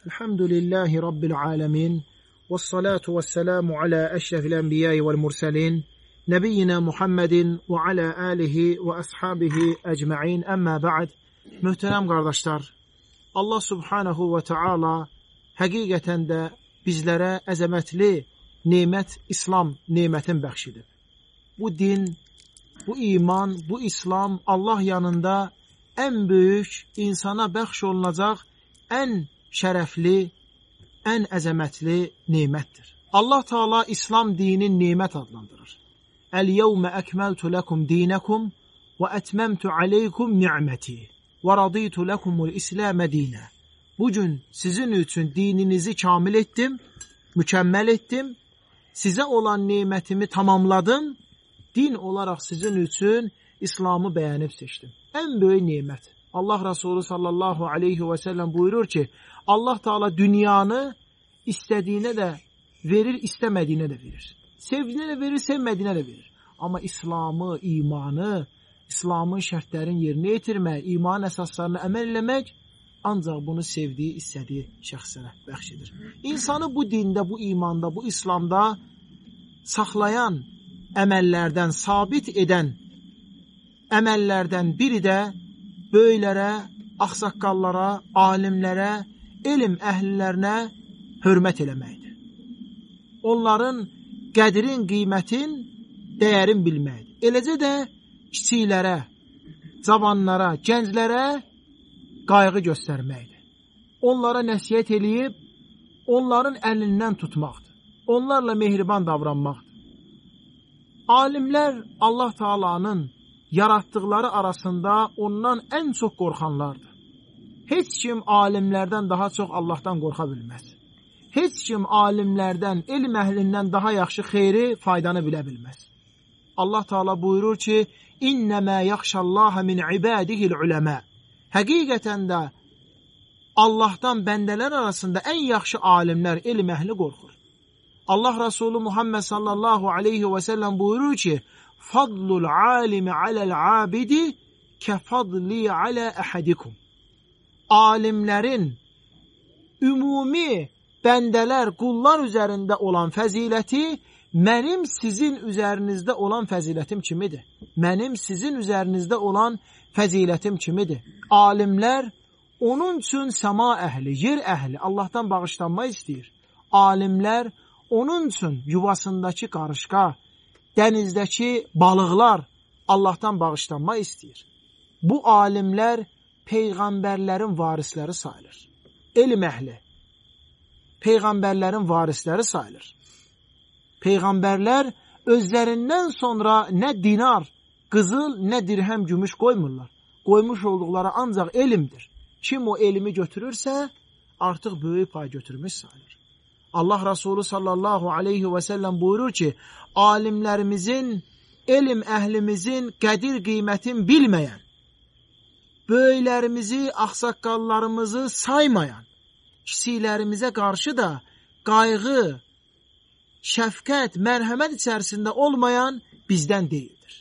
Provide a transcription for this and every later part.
Elhamdülillahi Rabbil alemin. Vessalatu vesselamu ala eşrefil enbiyai vel murselin. Nebiyyina Muhammedin ve ala alihi ve ashabihi ecma'in. Amma ba'd. Mühterem kardeşler, Allah Subhanahu ve Teala həqiqətən də bizlərə əzəmətli nemət, İslam nemətin bəxşidir. Bu din, bu iman, bu İslam Allah yanında ən böyük, insana bəxş olunacaq ən şərəfli, ən əzəmətli nemətdir. Allah Teala İslam dinin nemət adlandırır. Əl-yevmə əkməltu ləkum dinəkum və ətməmtu aleykum ni'məti və raditu ləkumul İsləmə dinə. Bugün sizin üçün dininizi kamil etdim, mükəmməl etdim, sizə olan nemətimi tamamladım, din olaraq sizin üçün İslamı bəyənib seçdim. Ən böyük nemət. Allah Resulü sallallahu aleyhi və səlləm buyurur ki, Allah Teala dünyanı istədiyinə də verir, istəmədiyinə də verir. Sevdiyinə də verir, sevmədiyinə də verir. Amma İslamı, imanı, İslamın şərtlərini yerinə yetirmək, iman əsaslarına əməl eləmək ancaq bunu sevdiyi, istədiyi şəxslərə bəxş edir. İnsanı bu dində, bu imanda, bu İslamda saxlayan əməllərdən, sabit edən əməllərdən biri də böyüklərə, ağsaqqallara, alimlərə, elm əhlilərinə hörmət eləməkdir. Onların qədrin, qiymətin, dəyərin bilməkdir. Eləcə də kiçiklərə, cavanlara, gənclərə qayğı göstərməkdir. Onlara nəsihət eləyib, onların əlindən tutmaqdır. Onlarla mehriban davranmaqdır. Alimlər Allah Teala'nın yaratdıqları arasında ondan ən çox qorxanlardır. Heç kim alimlərdən daha çox Allahdan qorxa bilməz. Heç kim alimlərdən, elm əhlindən daha yaxşı xeyri, faydanı bilə bilməz. Allah Teala buyurur ki, İnnəmə yaxşallaha min ibadihil uləmə. Həqiqətən də Allahdan bəndələr arasında ən yaxşı alimlər, elm əhli qorxur. Allah Resulü Muhammed sallallahu aleyhi və səlləm buyurur ki, Fadlul alimi aləl abidi kəfadli alə əhədikum. Alimlərin ümumi bəndələr, qullar üzərində olan fəziləti mənim sizin üzərinizdə olan fəzilətim kimidir. Mənim sizin üzərinizdə olan fəzilətim kimidir. Alimlər onun üçün səma əhli, yer əhli Allahdan bağışlanma istəyir. Alimlər onun üçün yuvasındakı qarışqa, dənizdəki balıqlar Allahdan bağışlanma istəyir. Bu alimlər peyğəmbərlərin varisləri sayılır. Elm əhli peyğəmbərlərin varisləri sayılır. Peyğəmbərlər özlərindən sonra nə dinar, qızıl, nə dirhəm, gümüş qoymurlar. Qoymuş olduqları ancaq elmdir. Kim o elmi götürürsə, artıq böyük pay götürmüş sayılır. Allah Resulü sallallahu aleyhi və səlləm buyurur ki, alimlərimizin, elm əhlimizin qədir qiymətin bilməyən, böyüklərimizi, ağsaqqallarımızı saymayan, kiçiklərimizə qarşı da qayğı, şəfqət, mərhəmət içərisində olmayan bizdən deyildir.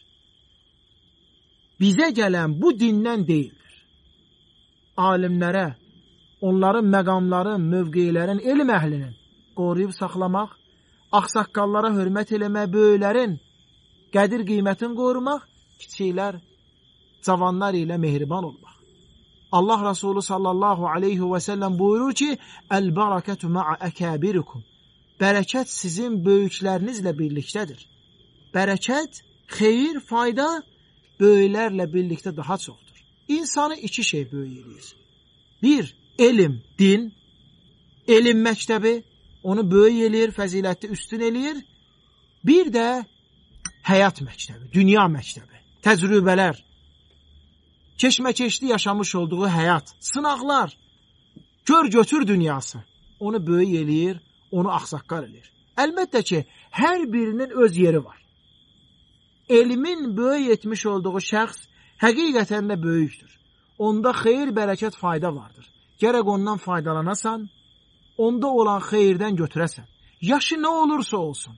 Bizə gələn bu dindən deyildir. Alimlərə, onların məqamların, mövqeylərin, elm əhlinin qoruyub saxlamaq, ağsaqqallara hörmət eləmək, böyüklərin qədir qiymətini qorumaq, kiçiklər, cavanlar ilə mehriban olmaq. Allah Resulü sallallahu aleyhi və səlləm buyurur ki, Əl-barakətü ma'a əkəbirikum. Bərəkət sizin böyüklərinizlə birlikdədir. Bərəkət, xeyir, fayda böyüklərlə birlikdə daha çoxdur. İnsanı iki şey böyük eləyir. Bir, elm, din, elm məktəbi, onu böyük eləyir, fəzilətli üstün eləyir. Bir də həyat məktəbi, dünya məktəbi, təcrübələr, keşməkeşli yaşamış olduğu həyat, sınaqlar, gör-götür dünyası, onu böyük eləyir, onu ağsaqqal eləyir. Əlbəttə ki, hər birinin öz yeri var. Elmin böyük etmiş olduğu şəxs həqiqətən də böyükdür. Onda xeyir, bərəkət, fayda vardır. Gərək ondan faydalanasan, onda olan xeyirdən götürəsən. Yaşı nə olursa olsun.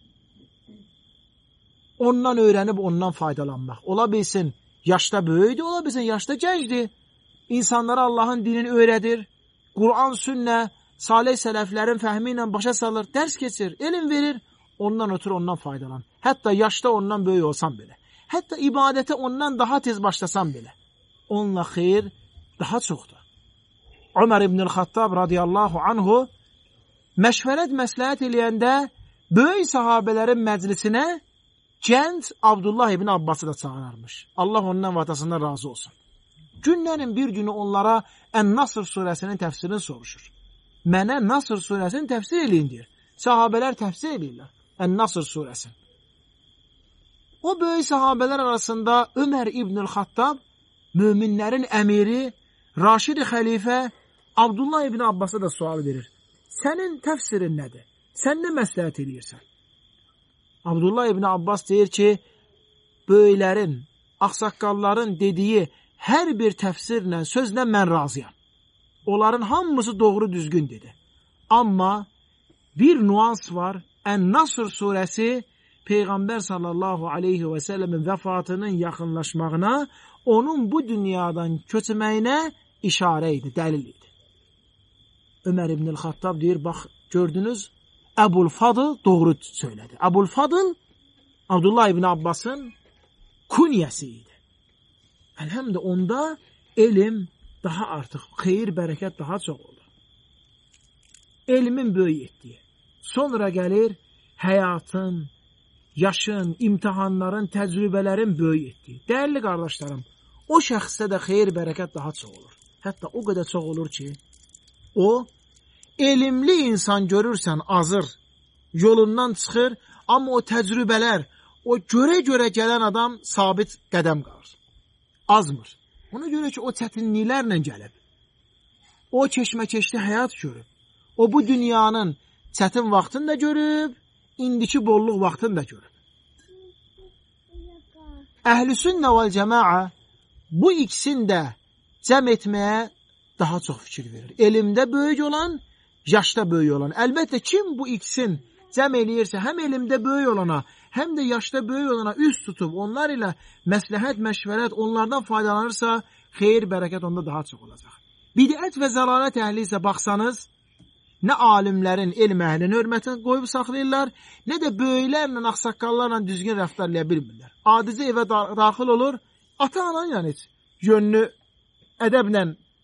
Ondan öyrənib ondan faydalanmaq. Ola bilsin yaşda böyükdür, ola bilsin yaşda gəncdir. İnsanlara Allahın dinini öyrədir. Quran, sünnə, salih sələflərin fəhmi ilə başa salır, dərs keçir, elm verir, ondan ötürü ondan faydalan. Hətta yaşda ondan böyük olsan belə. Hətta ibadətə ondan daha tez başlasan belə. Onunla xeyir daha çoxdur. Ömər ibn-i Xattab radiyallahu anhu məşvərət məsləhət eləyəndə böyük sahabələrin məclisinə gənc Abdullah ibn Abbası da çağırarmış. Allah ondan və atasından razı olsun. Günlərin bir günü onlara Ən-Nasr surəsinin təfsirini soruşur. Mənə Nasr surəsini təfsir eləyin deyir. Sahabələr təfsir edirlər Ən-Nasr surəsini. O böyük sahabələr arasında Ömər ibn-i Xattab, möminlərin əmiri, Raşid-i xəlifə Abdullah ibn Abbasa da sual verir. Sənin təfsirin nədir? Sən nə məsləhət edirsən? Abdullah ibn Abbas deyir ki, böyüklərin, ağsaqqalların dediyi hər bir təfsirlə, sözlə mən razıyam. Onların hamısı doğru düzgün dedi. Amma bir nuans var. Ən-Nasr surəsi Peyğəmbər sallallahu aleyhi və səlləmin vəfatının yaxınlaşmağına, onun bu dünyadan köçməyinə işarə idi, dəlil idi. Ömər ibn-i Xattab deyir, bax, gördünüz, Əbul-Fadıl doğru söylədi. Əbul-Fadıl Abdullah ibn Abbasın kunyəsi idi. Əlhəmdə onda elm daha artıq, xeyir, bərəkət daha çox olur. Elmin böyük etdiyi. Sonra gəlir həyatın, yaşın, imtihanların, təcrübələrin böyük etdiyi. Dəyərli qardaşlarım, o şəxsdə də xeyir, bərəkət daha çox olur. Hətta o qədər çox olur ki, o, elmli insan görürsən azır, yolundan çıxır, amma o təcrübələr, o görə-görə gələn adam sabit qədəm qalır. Azmır. Ona görə ki, o çətinliklərlə gəlib. O keşməkeşli həyat görüb. O bu dünyanın çətin vaxtını da görüb, indiki bolluq vaxtını da görüb. Əhl-i-Sünnə vəl-Cəmaə bu ikisini də cəm etməyə daha çox fikir verir. Elmdə böyük olan, yaşda böyük olan. Əlbəttə, kim bu ikisini cəm eləyirsə, həm elmdə böyük olana, həm də yaşda böyük olana üst tutub, onlar ilə məsləhət, məşvərət, onlardan faydalanırsa, xeyir, bərəkət onda daha çox olacaq. Bidət və zəlalət əhli isə baxsanız, nə alimlərin, elm əhlinin hörmətini qoyub saxlayırlar, nə də böyüklərlə, ağsaqqallarla düzgün rəftar eləyə bilmirlər. Adicə evə daxil olur, ata-anan yəni heç yönlü ədəblə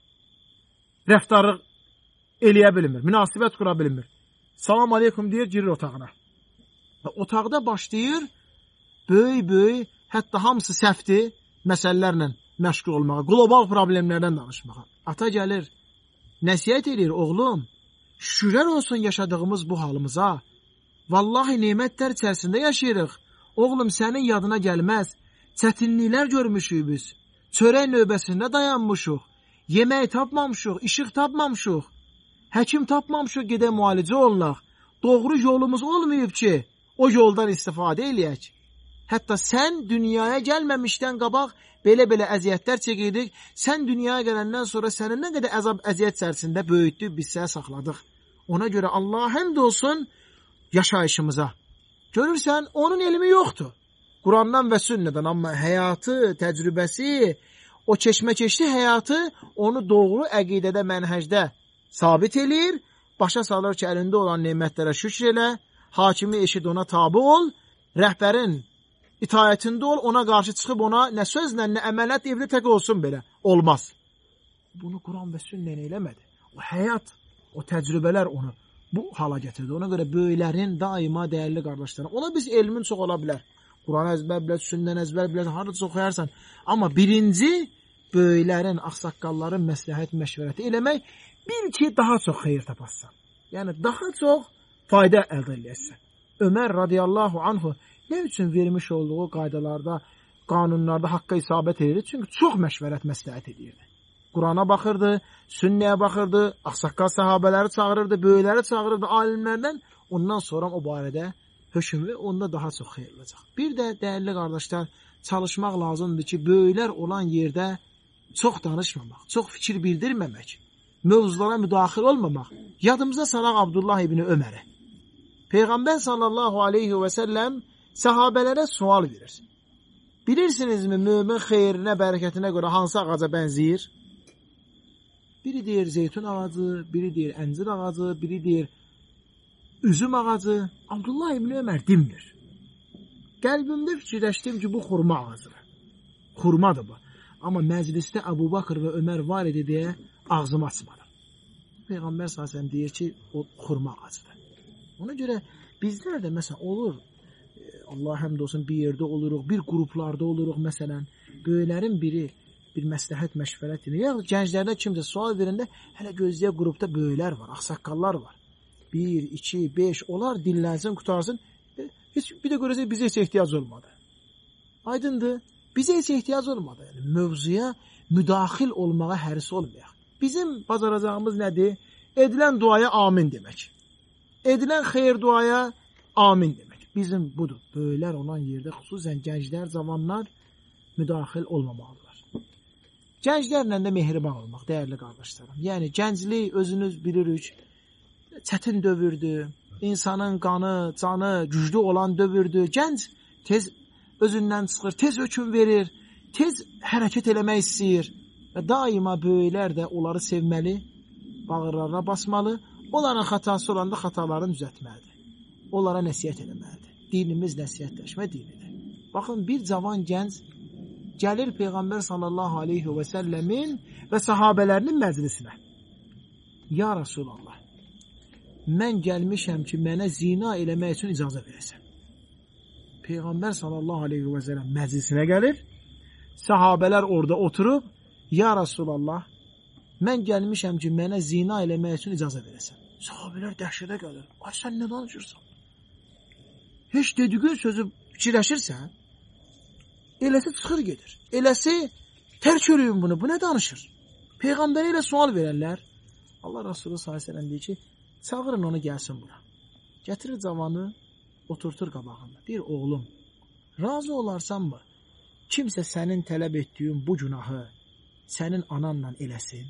rəftarı eləyə bilmir, münasibət qura bilmir. Salam aleykum deyir, girir otağına. Və otaqda başlayır, böyük, hətta hamısı səhvdir, məsələlərlə məşğul olmağa, qlobal problemlərdən danışmağa. Ata gəlir, nəsihət edir, oğlum, şükürlər olsun yaşadığımız bu halımıza. Vallahi nemətlər içərisində yaşayırıq. Oğlum, sənin yadına gəlməz. Çətinliklər görmüşük biz. Çörək növbəsində dayanmışıq. Yemək tapmamışıq, işıq tapmamışıq. Həkim tapmamışıq, gedə müalicə olunaq. Doğru yolumuz olmayıb ki, o yoldan istifadə eləyək. Hətta sən dünyaya gəlməmişdən qabaq belə-belə əziyyətlər çəkirdik. Sən dünyaya gələndən sonra sənin nə qədər əzab, əziyyət içərisində böyütdük, biz sənə saxladıq. Ona görə Allah həmd olsun yaşayışımıza. Görürsən, onun elmi yoxdur. Qurandan və sünnədən, amma həyatı, təcrübəsi, o keşməkeşli həyatı onu doğru əqidədə, mənhəcdə sabit eləyir, başa salır ki, əlində olan nemətlərə şükür elə, hakimi eşid ona tabi ol, rəhbərin itayətində ol, ona qarşı çıxıb ona nə sözlə, nə əmələt evli tək olsun belə. Olmaz. Bunu Quran və sünnə eləmədi. O həyat, o təcrübələr onu bu hala gətirdi. Ona görə böyüklərin daima dəyərli qardaşlarım. Ona biz elmin çox ola bilər. Quran əzbər bilər, sünnən əzbər bilər, harada oxuyarsan. Amma birinci, böyüklərin, ağsaqqalların məsləhət, məşvərəti eləmək, bil ki, daha çox xeyir tapassan. Yəni, daha çox fayda əldə edəsən. Ömər radiyallahu anhu nə üçün vermiş olduğu qaydalarda, qanunlarda haqqa isabət edirdi? Çünki çox məşvərət, məsləhət edirdi. Qurana baxırdı, sünnəyə baxırdı, ağsaqqal sahabələri çağırırdı, böyükləri çağırırdı, alimlərdən. Ondan sonra o barədə hökm və onda daha çox xeyir olacaq. Bir də dəyərli qardaşlar, çalışmaq lazımdır ki, böyüklər olan yerdə çox danışmamaq, çox fikir bildirməmək, mövzulara müdaxil olmamaq. Yadımıza salaq Abdullah ibn Ömərə. Peyğəmbər sallallahu aleyhi və səlləm sahabələrə sual verir. Bilirsinizmi, mömin xeyrinə, bərəkətinə görə hansı ağaca bənzəyir? Biri deyir zeytun ağacı, biri deyir əncir ağacı, biri deyir üzüm ağacı. Abdullah ibn Ömər dinmir. Qəlbimdə fikirləşdim ki, bu xurma ağacıdır. Xurmadır bu. Amma məclisdə Əbu Bakır və Ömər var idi deyə ağzımı açmadım. Peyğəmbər s.ə.v deyir ki, o xurma ağacıdır. Ona görə bizlər də məsələn olur, Allah həmd olsun bir yerdə oluruq, bir qruplarda oluruq məsələn, böyüklərin biri bir məsləhət məşvərət edir. Ya gənclərdə kimsə sual verəndə hələ gözləyə qrupda böyüklər var, ağsaqqallar var. 1, 2, 5 onlar dinlənsin, qutarsın. Heç bir də görəcək bizə heç ehtiyac olmadı. Aydındır? Bizə heç ehtiyac olmadı. Yəni mövzuya müdaxil olmağa həris olmayaq. Bizim bacaracağımız nədir? Edilən duaya amin demək. Edilən xeyir duaya amin demək. Bizim budur. Böyüklər olan yerdə xüsusən gənclər, cavanlar müdaxil olmamalılar. Gənclərlə də mehriban olmaq, dəyərli qardaşlarım. Yəni gənclik özünüz bilirik, çətin dövrdür. İnsanın qanı, canı güclü olan dövrdür. Gənc tez özündən çıxır, tez hökm verir, tez hərəkət eləmək istəyir. Və daima böyüklər də onları sevməli, bağırlarına basmalı, onların xatası olanda xatalarını düzəltməlidir. Onlara nəsihət eləməlidir. Dinimiz nəsihətləşmə dinidir. Baxın, bir cavan gənc gəlir Peyğəmbər sallallahu aleyhi və səlləmin və sahabələrinin məclisinə. Ya Rasulallah, mən gəlmişəm ki, mənə zina eləmək üçün icazə verəsən. Peyğəmbər sallallahu aleyhi və səlləm məclisinə gəlir, sahabələr orada oturub, ya Rasulallah, mən gəlmişəm ki, mənə zina eləmək üçün icazə verəsən. Sahabələr dəhşətə gəlir. Ay, sən nə danışırsan? Heç dediğin sözü fikirləşirsən, eləsi çıxır gedir. Eləsi tərk eləyin bunu, bu nə danışır? Peyğəmbərə ilə sual verərlər. Allah Resulü sallallahu aleyhi və səlləm deyir ki, çağırın onu gəlsin bura. Gətirir cavanı, oturtur qabağında. Deyir, oğlum, razı olarsanmı? Kimsə sənin tələb etdiyin bu günahı sənin ananla eləsin.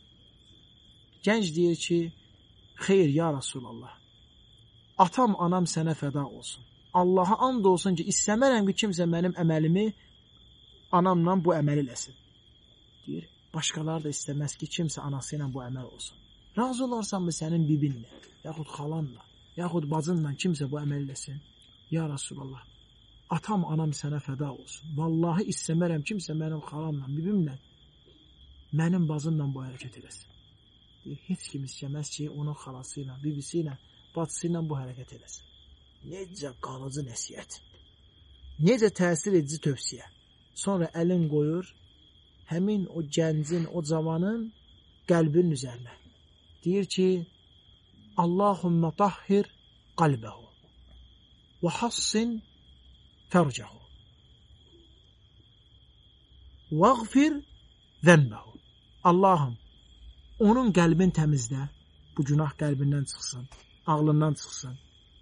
Gənc deyir ki, xeyr ya Rasulallah, atam, anam sənə fəda olsun. Allaha and olsun ki, istəmərəm ki, kimsə mənim əməlimi anamla bu əməl eləsin. Deyir, başqaları da istəməz ki, kimsə anası ilə bu əməl olsun. Razı olarsanmı sənin bibinlə, yaxud xalanla, yaxud bacınla kimsə bu əməl eləsin? Ya Rasulallah, atam, anam sənə fəda olsun. Vallahi istəmərəm kimsə mənim xalamla, bibimlə, mənim bacımla bu hərəkət eləsin. Heç kim istəməz ki, onun xalası ilə, bibisi ilə, bacısı ilə bu hərəkət eləsin. Necə qalıcı nəsiyyət, necə təsir edici tövsiyə. Sonra əlin qoyur, həmin o gəncin, o cavanın qəlbinin üzərinə. Deyir ki, Allahümmə tahhir qalbəhu və hassin fərcəhu vəğfir zənbəhu. Allahım, onun qəlbin təmizlə, bu günah qəlbindən çıxsın, ağlından çıxsın.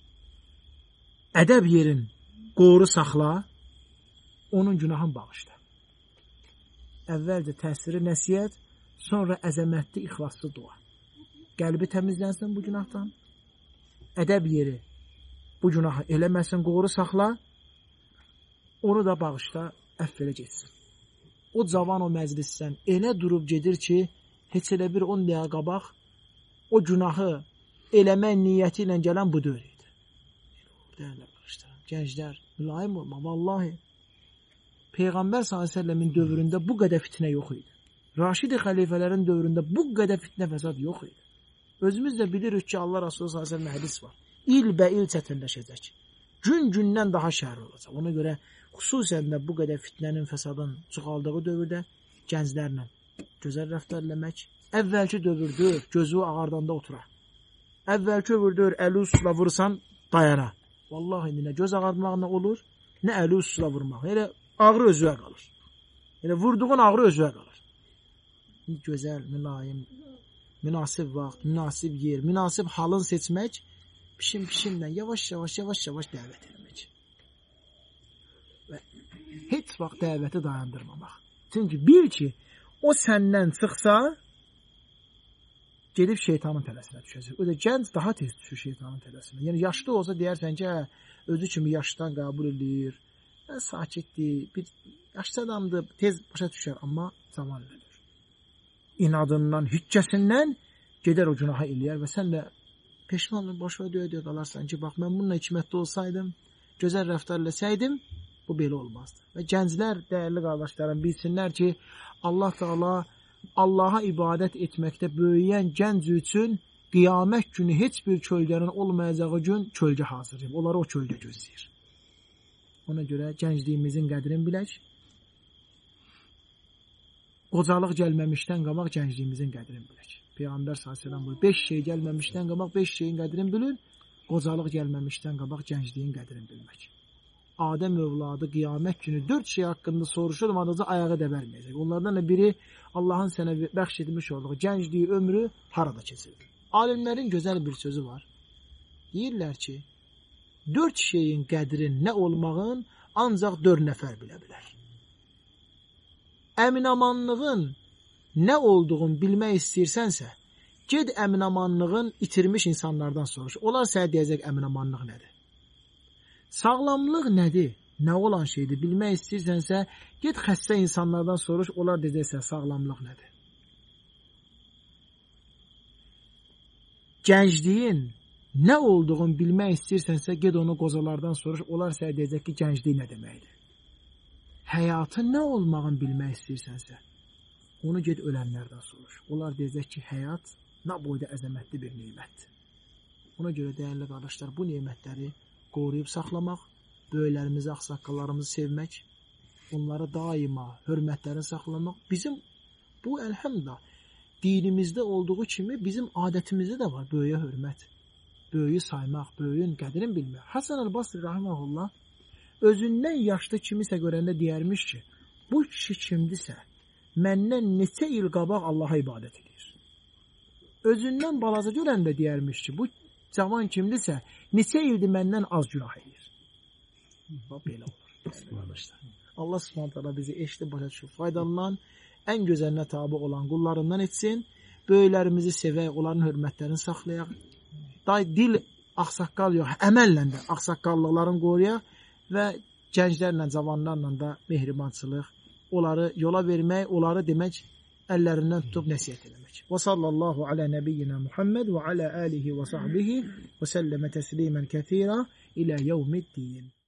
Ədəb yerin qoru saxla, onun günahını bağışla. Əvvəlcə təsiri nəsiyyət, sonra əzəmətli, ixlaslı dua. Qəlbi təmizlənsin bu günahdan. Ədəb yeri bu günahı eləməsin, qoru saxla, onu da bağışla, əff elə getsin. O cavan o məclisdən elə durub gedir ki, heç elə bir 10 dəqiqə qabaq o günahı eləmək niyyəti ilə gələn bu döyr idi. Dəyərli arkadaşlar, gənclər, mülayim olma, vallahi Peyğəmbər s.ə.v-in dövründə bu qədər fitnə yox idi. Raşid xəlifələrin dövründə bu qədər fitnə fəsad yox idi. Özümüz də bilirik ki, Allah Resulü s.ə.v-in hədis var. İlbəil çətinləşəcək. Gün-gündən daha şəhər olacaq. Ona görə xüsusən də bu qədər fitnənin, fəsadın çoxaldığı dövrdə gənclərlə gözəl rəftar eləmək. Əvvəlki dövrdür, gözü ağardanda oturaq. Əvvəlki dövrdür, əli usla vursan dayara. Vallahi indi nə göz ağartmaqla olur, nə əli usla vurmaq. Elə ağrı özüyə qalır. Elə vurduğun ağrı özüyə qalır. Gözəl, mülayim, münasib vaxt, münasib yer, münasib halın seçmək, pişimlə yavaş-yavaş dəvət etmək. Və heç vaxt dəvəti dayandırmamaq. Çünki bil ki, o səndən çıxsa, gedib şeytanın tələsinə düşəcək. O da gənc daha tez düşür şeytanın tələsinə. Yəni, yaşlı olsa deyərsən ki, özü kimi yaşdan qəbul edir, sakitdir, bir yaşlı adamdır, tez başa düşər, amma zaman verir. inadından, hüccəsindən gedər o günaha eləyər və sən də peşman olub başına döyə-döyə qalarsan ki, bax, mən bununla hikmətli olsaydım, gözəl rəftar eləsəydim, bu belə olmazdı. Və gənclər, dəyərli qardaşlarım, bilsinlər ki, Allah Teala Allaha ibadət etməkdə böyüyən gənc üçün qiyamət günü heç bir kölgənin olmayacağı gün kölgə hazırlayıb. Onları o kölgə gözləyir. Ona görə gəncliyimizin qədrini bilək. Qocalıq gəlməmişdən qabaq gəncliyimizin qədrini bilək. Peyğəmbər s.ə.v buyur, 5 şey gəlməmişdən qabaq 5 şeyin qədrini bilin, qocalıq gəlməmişdən qabaq gəncliyin qədrini bilmək. Adəm övladı qiyamət günü 4 şey haqqında soruşulmadıqca ayağı dəbərməyəcək. Onlardan da biri Allahın sənə bəxş etmiş olduğu gəncliyi, ömrü harada keçirir. Alimlərin gözəl bir sözü var. Deyirlər ki, 4 şeyin qədrin nə olmağın ancaq 4 nəfər bilə bilər. Əminamanlığın nə olduğunu bilmək istəyirsənsə, ged əminamanlığın itirmiş insanlardan soruş. Onlar sənə deyəcək əminamanlıq nədir? Sağlamlıq nədir? Nə olan şeydir? Bilmək istəyirsənsə, ged xəstə insanlardan soruş. Onlar deyəcəksə, sağlamlıq nədir? Gəncliyin nə olduğunu bilmək istəyirsənsə, ged onu qocalardan soruş. Onlar sənə deyəcək ki, gənclik nə deməkdir? Həyatın nə olmağını bilmək istəyirsənsə, onu ged ölənlərdən soruş. Onlar deyəcək ki, həyat nə boyda əzəmətli bir nemətdir. Ona görə dəyərli qardaşlar, bu nemətləri qoruyub saxlamaq, böyüklərimizi, ağsaqqallarımızı sevmək, onları daima hörmətlərini saxlamaq. Bizim bu əlhəmdə dinimizdə olduğu kimi bizim adətimizdə də var böyüyə hörmət, böyüyü saymaq, böyüyün qədrini bilmək. Hasan el-Basri rahimehullah özündən yaşlı kimisə görəndə deyərmiş ki, bu kişi kimdisə, məndən neçə il qabaq Allaha ibadət edir. Özündən balaca görəndə deyərmiş ki, bu cavan kimdisə, neçə ildir məndən az günah edir. Belə olur. Allah Subhanahu bizi eşitib başa düşüb faydalanan, ən gözəlinə tabi olan qullarından etsin, böyüklərimizi sevək, onların hörmətlərini saxlayaq, dil ağsaqqal yox, əməllə də ağsaqqallıqlarını qoruyaq və gənclərlə, cavanlarla da mehribançılıq, onları yola vermək, onları demək, əllərindən tutub nəsiyyət eləmək. Və sallallahu alə nəbiyyina Muhammed və alə alihi və sahbihi və səlləmə təslimən kəthira ilə yevmiddin.